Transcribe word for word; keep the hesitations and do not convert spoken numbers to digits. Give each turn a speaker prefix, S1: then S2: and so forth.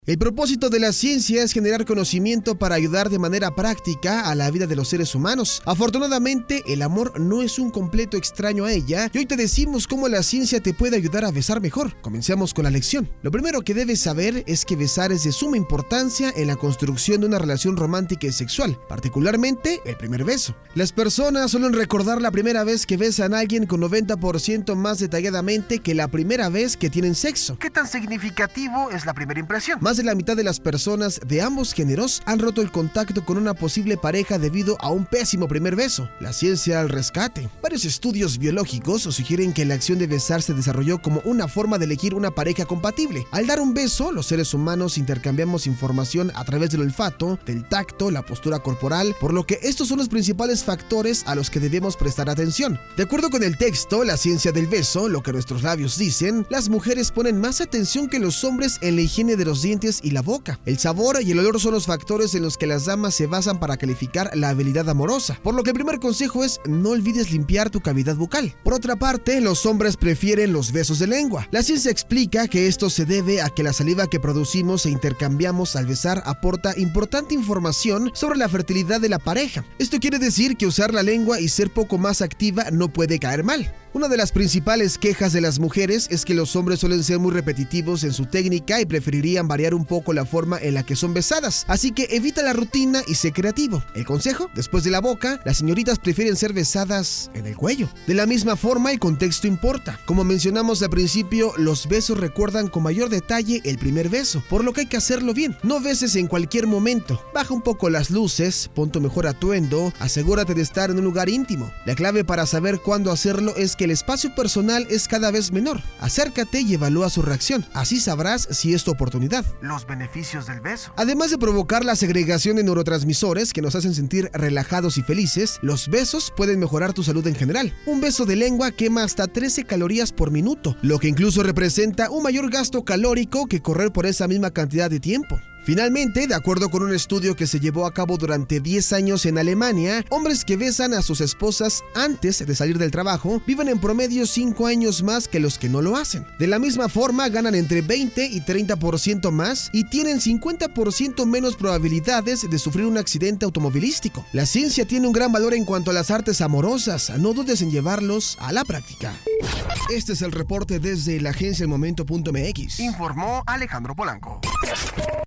S1: El propósito de la ciencia es generar conocimiento para ayudar de manera práctica a la vida de los seres humanos. Afortunadamente, el amor no es un completo extraño a ella y hoy te decimos cómo la ciencia te puede ayudar a besar mejor. Comencemos con la lección. Lo primero que debes saber es que besar es de suma importancia en la construcción de una relación romántica y sexual, particularmente el primer beso. Las personas suelen recordar la primera vez que besan a alguien con noventa por ciento más detalladamente que la primera vez que tienen sexo. ¿Qué tan significativo es la primera impresión? Más de la mitad de las personas de ambos géneros han roto el contacto con una posible pareja debido a un pésimo primer beso. La ciencia al rescate. Varios estudios biológicos sugieren que la acción de besar se desarrolló como una forma de elegir una pareja compatible. Al dar un beso, los seres humanos intercambiamos información a través del olfato, del tacto, la postura corporal, por lo que estos son los principales factores a los que debemos prestar atención. De acuerdo con el texto La ciencia del beso, lo que nuestros labios dicen, las mujeres ponen más atención que los hombres en la higiene de los dientes y la boca. El sabor y el olor son los factores en los que las damas se basan para calificar la habilidad amorosa, por lo que el primer consejo es no olvides limpiar tu cavidad bucal. Por otra parte, los hombres prefieren los besos de lengua. La ciencia explica que esto se debe a que la saliva que producimos e intercambiamos al besar aporta importante información sobre la fertilidad de la pareja. Esto quiere decir que usar la lengua y ser poco más activa no puede caer mal. Una de las principales quejas de las mujeres es que los hombres suelen ser muy repetitivos en su técnica y preferirían variar un poco la forma en la que son besadas, así que evita la rutina y sé creativo. El consejo: después de la boca, las señoritas prefieren ser besadas en el cuello. De la misma forma, el contexto importa. Como mencionamos al principio, los besos recuerdan con mayor detalle el primer beso, por lo que hay que hacerlo bien. No beses en cualquier momento. Baja un poco las luces, pon tu mejor atuendo, asegúrate de estar en un lugar íntimo. La clave para saber cuándo hacerlo es que el espacio personal es cada vez menor. Acércate y evalúa su reacción. Así sabrás si es tu oportunidad. Los beneficios del beso. Además de provocar la segregación de neurotransmisores que nos hacen sentir relajados y felices, los besos pueden mejorar tu salud en general. Un beso de lengua quema hasta trece calorías por minuto, lo que incluso representa un mayor gasto calórico que correr por esa misma cantidad de tiempo. Finalmente, de acuerdo con un estudio que se llevó a cabo durante diez años en Alemania, hombres que besan a sus esposas antes de salir del trabajo viven en promedio cinco años más que los que no lo hacen. De la misma forma, ganan entre veinte y treinta por ciento más y tienen cincuenta por ciento menos probabilidades de sufrir un accidente automovilístico. La ciencia tiene un gran valor en cuanto a las artes amorosas, no dudes en llevarlos a la práctica. Este es el reporte desde la agencia el momento punto m x. Informó Alejandro Polanco.